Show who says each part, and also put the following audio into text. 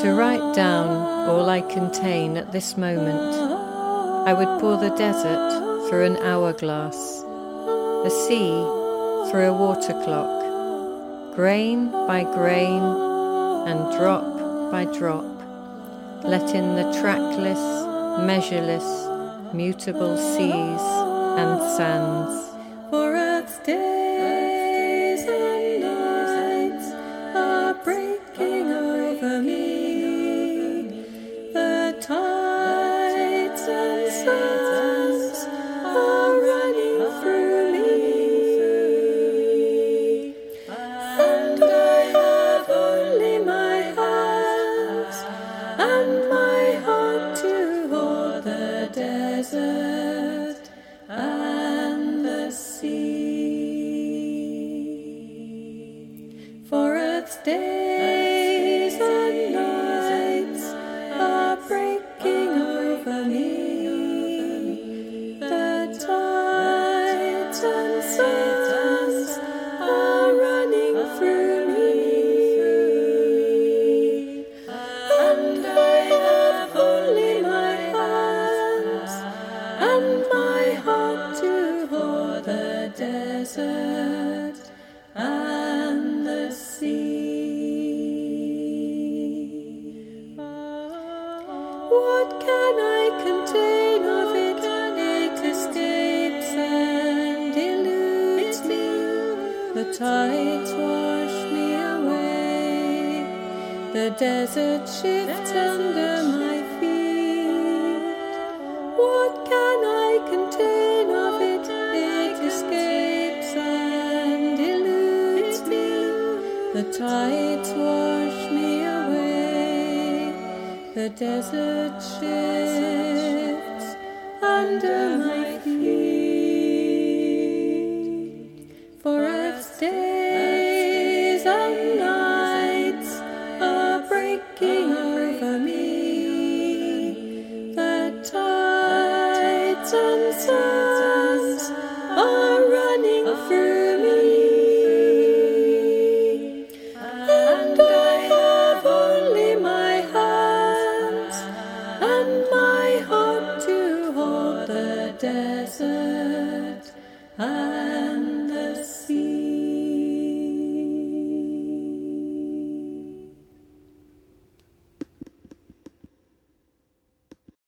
Speaker 1: To write down all I contain at this moment, I would pour the desert through an hourglass, the sea through a water clock, grain by grain and drop by drop, let in the trackless, measureless, mutable seas and sands.
Speaker 2: For earth's days and nights are breaking over me. The tides and suns are running through me. And I have only my hands and my heart to hold the desert and the sea. For earth's days and nights are breaking over me. The tides and suns are running through me. And I have only my hands and my heart to hold the desert and the sea. What can I contain of it? It escapes and eludes me. The tides wash me away. The desert shifts under my feet. What can I contain of it? It escapes and eludes me. The tides wash me away. The desert shifts under my feet. For earth's days and nights are breaking over me. The tides and suns are running through me. And I have only my hands and my heart to hold the desert